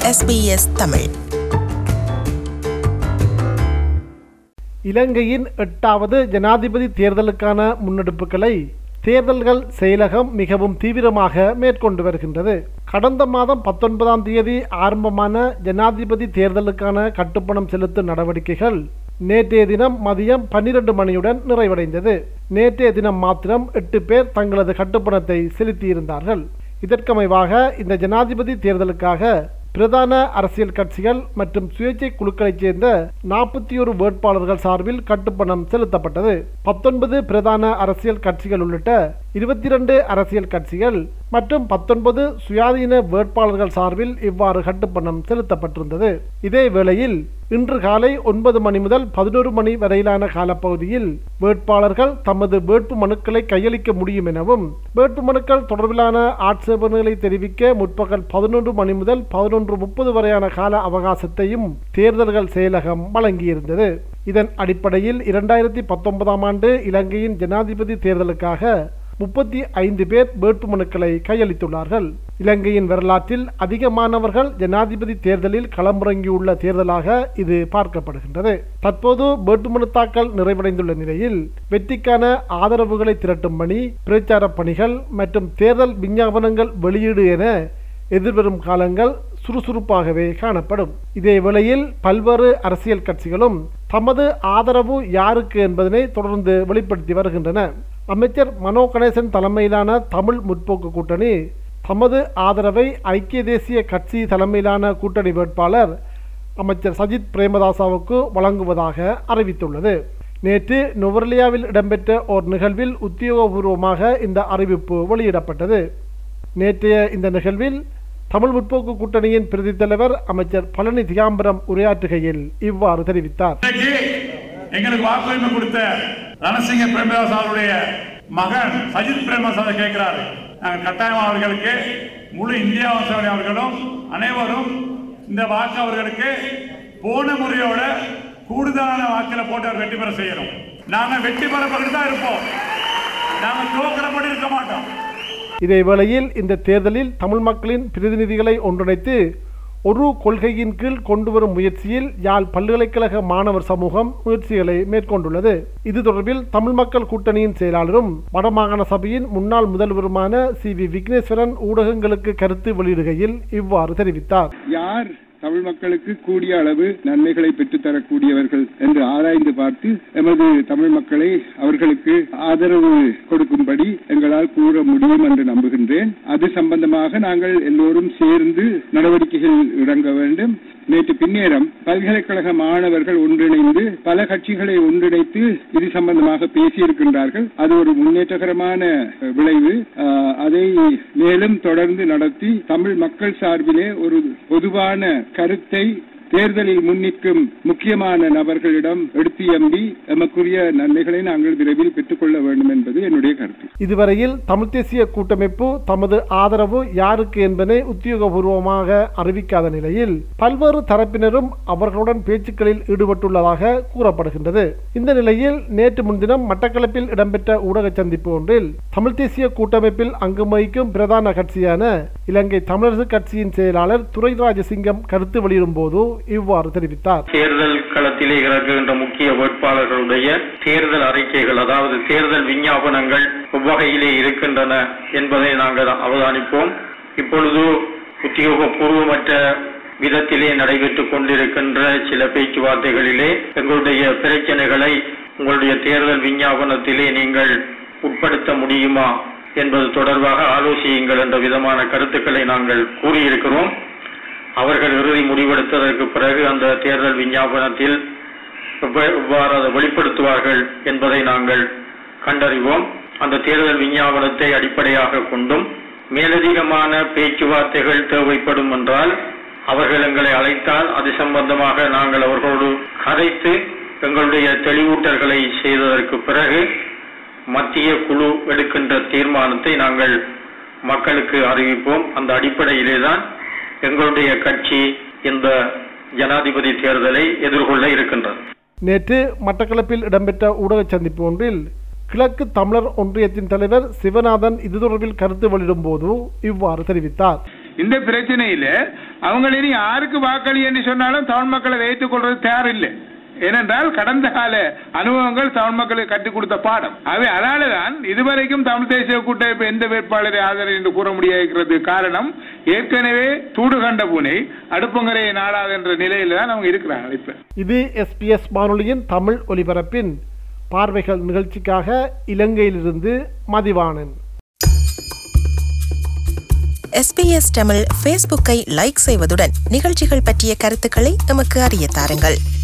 SBS Tamil. இலங்கையின் 8வது ஜனாதிபதி தேர்தலுக்கான முன்னெடுப்புகளை தேர்தல்கள் செயலகம் மிகவும் தீவிரமாக மேற்கொண்டு வருகின்றது. கடந்த மாதம் 19ஆம் தேதி ஆரம்பமான ஜனாதிபதி தேர்தலுக்கான கட்டுப்பணம் செலுத்தும் நடவடிக்கைகள் நேற்றைய தினம் மதியம் 12 மணியுடன் நிறைவடைந்தது. நேற்றைய தினம் மாத்திரம் 8 பேர் தங்களது கட்டுப்பணத்தை செலுத்தியிருந்தார்கள். இதற்கமைவாக இந்த ஜனாதிபதி தேர்தலுக்காக பிரதான அரசியல் கட்சிகள் மற்றும் சுயேட்சை குழுக்களைச் சேர்ந்த 41 வேட்பாளர்கள் சார்பில் கட்டுப்பணம் செலுத்தப்பட்டது. 19 பிரதான அரசியல் கட்சிகள் உள்ளிட்ட 22 அரசியல் கட்சிகள் மற்றும் 19 சுயாதீன வேட்பாளர்கள் சார்பில் இவ்வாறு கட்டுப்பணம் செலுத்தப்பட்டிருந்தது. இதே வேளையில் இன்று காலை 9 மணி முதல் 11 மணி வரையிலான காலப்பகுதியில் வேட்பாளர்கள் தமது வேட்பு மனுக்களை கையளிக்க முடியும் எனவும் வேட்பு மனுக்கள் தொடர்பிலான ஆட்சேபனைகளை தெரிவிக்க முற்பகல் 11 மணி முதல் 11:30 வரையான கால அவகாசத்தையும் தேர்தல்கள் செயலகம் வழங்கியிருந்தது. இதன் அடிப்படையில் 2019ஆம் ஆண்டு இலங்கையின் ஜனாதிபதி தேர்தலுக்காக 35 பேர் வேட்புமனுக்களை கையளித்துள்ளார்கள். இலங்கையின் வரலாற்றில் அதிகமானவர்கள் ஜனாதிபதி தேர்தலில் களமிறங்கியுள்ள தேர்தலாக இது பார்க்கப்படுகின்றது. தற்போது வேட்புமனு தாக்கல் நிறைவடைந்துள்ள நிலையில் வெற்றிக்கான ஆதரவுகளை திரட்டும் பணி, பிரச்சார பணிகள் மற்றும் தேர்தல் விஞ்ஞாபனங்கள் வெளியீடு என எதிர்வரும் காலங்கள் சுறுசுறுப்பாகவே காணப்படும். இதே வேளையில் பல்வேறு அரசியல் கட்சிகளும் தமது ஆதரவு யாருக்கு என்பதனை தொடர்ந்து வெளிப்படுத்தி வருகின்றன. அமைச்சர் மனோ கணேசன் தலைமையிலான தமிழ் முற்போக்கு கூட்டணி தமது ஆதரவை ஐக்கிய தேசிய கட்சி தலைமையிலான கூட்டணி வேட்பாளர் அமைச்சர் சஜித் பிரேமதாசவுக்கு வழங்குவதாக அறிவித்துள்ளது. நேற்று நுவரெலியாவில் இடம்பெற்ற ஓர் நிகழ்வில் உத்தியோகபூர்வமாக இந்த அறிவிப்பு வெளியிடப்பட்டது. நேற்றைய இந்த நிகழ்வில் தமிழ் முற்போக்கு கூட்டணியின் பிரதி தலைவர் அமைச்சர் பழனி திகாம்பரம் உரையாற்றுகையில் இவ்வாறு தெரிவித்தார். எங்களுக்கு வாக்குரிமை கொடுத்த ரணசிங்க பிரேமதாஸ் அவருடைய மகன் சஜித் பிரேமதாஸ் கேட்கிறாரு. நாங்கள் கட்டாயம் அவர்களுக்கு முழு இந்தியா அவர்களும் அனைவரும் இந்த வாக்கு அவர்களுக்கு போன முறையோட கூடுதலான வாக்கில போட்டு அவர் வெற்றி பெற செய்யணும். நாங்கள் வெற்றி பெறப்பட்டு தான் இருப்போம், நாங்கள் தோற்கப்பட்டு இருக்க மாட்டோம். இதே வேளையில் இந்த தேர்தலில் தமிழ் மக்களின் பிரதிநிதிகளை ஒன்றிணைத்து ஒரு கொள்கையின் கீழ் கொண்டு வரும் முயற்சியில் யாழ் பல்கலைக்கழக மாணவர் சமூகம் முயற்சிகளை மேற்கொண்டுள்ளது. இது தொடர்பில் தமிழ் மக்கள் கூட்டணியின் செயலாளரும் வடமாகாண சபையின் முன்னாள் முதல்வருமான சி.வி. விக்னேஸ்வரன் ஊடகங்களுக்கு கருத்து வெளியிடுகையில் இவ்வாறு தெரிவித்தார். யார் தமிழ் மக்களுக்கு கூடிய அளவு நன்மைகளை பெற்றுத்தரக்கூடியவர்கள் என்று ஆராய்ந்து பார்த்து எமது தமிழ் மக்களை அவர்களுக்கு ஆதரவு கொடுக்கும்படி எங்களால் கூற முடியும் என்று நம்புகின்றேன். அது சம்பந்தமாக நாங்கள் எல்லோரும் சேர்ந்து நடவடிக்கைகள் இறங்க வேண்டும். நேற்று பின்னேரம் பல்கலைக்கழக மாணவர்கள் ஒன்றிணைந்து பல கட்சிகளை ஒன்றிணைத்து இது சம்பந்தமாக பேசியிருக்கின்றார்கள். அது ஒரு முன்னேற்றகரமான விளைவு. அதை மேலும் தொடர்ந்து நடத்தி தமிழ் மக்கள் சார்பிலே ஒரு பொதுவான கருத்தை தேர்தலில் முன்னிற்கும் முக்கியமான நபர்களிடம் எடுத்து எம்பி எமக்குரிய நன்மைகளை நாங்கள் விரைவில் பெற்றுக்கொள்ள வேண்டும் என்பது என்னுடைய கருத்து. இதுவரையில் தமிழ் தேசிய கூட்டமைப்பு தமது ஆதரவு யாருக்கு என்பதை உத்தியோகபூர்வமாக அறிவிக்காத நிலையில் பல்வேறு தரப்பினரும் அவர்களுடன் பேச்சுக்களில் ஈடுபட்டுள்ளதாக கூறப்படுகின்றது. இந்த நிலையில் நேற்று முன்தினம் மட்டக்களப்பில் இடம்பெற்ற ஊடக சந்திப்பு ஒன்றில் தமிழ் தேசிய கூட்டமைப்பில் அங்கம் வகிக்கும் பிரதான கட்சியான இலங்கை தமிழரசு கட்சியின் செயலாளர் துரை ராஜசிங்கம் கருத்து வெளியிடும் போது இவ்வாறு தெரிவித்தார். தேர்தல் களத்திலே இறங்குகின்ற முக்கிய வேட்பாளர்களுடைய தேர்தல் அறிக்கைகள், அதாவது தேர்தல் விஞ்ஞாபனங்கள் எவ்வகையிலே இருக்கின்றன என்பதை நாங்கள் அவதானிப்போம். இப்பொழுது உத்தியோகபூர்வமற்ற விதத்திலே நடைபெற்றுக் கொண்டிருக்கின்ற சில பேச்சுவார்த்தைகளிலே எங்களுடைய பிரச்சனைகளை உங்களுடைய தேர்தல் விஞ்ஞாபனத்திலே நீங்கள் உட்படுத்த முடியுமா என்பது தொடர்பாக ஆலோசியுங்கள் என்ற விதமான கருத்துக்களை நாங்கள் கூறியிருக்கிறோம். அவர்கள் இறுதி முடிவெடுத்ததற்கு பிறகு அந்த தேர்தல் விஞ்ஞாபனத்தில் எவ்வாறு அதை வெளிப்படுத்துவார்கள் என்பதை நாங்கள் கண்டறிவோம். அந்த தேர்தல் விஞ்ஞாபனத்தை அடிப்படையாக கொண்டும் மேலதிகமான பேச்சுவார்த்தைகள் தேவைப்படும் என்றால் அவர்கள் எங்களை அழைத்தால் அது சம்பந்தமாக நாங்கள் அவர்களோடு கதைத்து எங்களுடைய தெளிவூட்டல்களை செய்ததற்கு பிறகு மத்திய குழு எடுக்கின்ற தீர்மானத்தை நாங்கள் மக்களுக்கு அறிவிப்போம். அந்த அடிப்படையிலே தான் எங்களுடைய கட்சி இந்த ஜனாதிபதி தேர்தலை எதிர்கொள்ள இருக்கின்றது. நேற்று மட்டக்களப்பில் இடம்பெற்ற ஊடக சந்திப்பு ஒன்றில் கிழக்கு தமிழர் ஒன்றியத்தின் தலைவர் சிவநாதன் இது தொடர்பில் கருத்து வெளியிடும் போது இவ்வாறு தெரிவித்தார். இந்த பிரச்சனையில அவங்க இனி யாருக்கு வாக்களி என்று சொன்னாலும் தமிழ் மக்களை ஏற்றுக்கொள்றது தயாரில்லை. ஏனென்றால் கடந்த கால அனுபவங்கள் தமிழ் மக்களுக்கு கற்றுக் கொடுத்த பாடம். அதனாலதான் இதுவரைக்கும் தமிழ் தேசிய கூட்டமைப்பு எந்த வேட்பாளரை ஆதரவு என்று கூற முடியாது. காரணம், ஏற்கனவே சூடு கண்ட பூனை அடுப்பங்கரையை நாடாது என்ற நிலையில தான் அவங்க இருக்கிறாங்க. இப்ப இது SBS வானொலியின் தமிழ் ஒலிபரப்பின் பார்வைகள் நிகழ்ச்சிக்காக இலங்கையிலிருந்து மதிவாணன். SBS தமிழ் ஃபேஸ்புக்கை லைக் செய்வதுடன் நிகழ்ச்சிகள் பற்றிய கருத்துக்களை நமக்கு அறிய தாருங்கள்.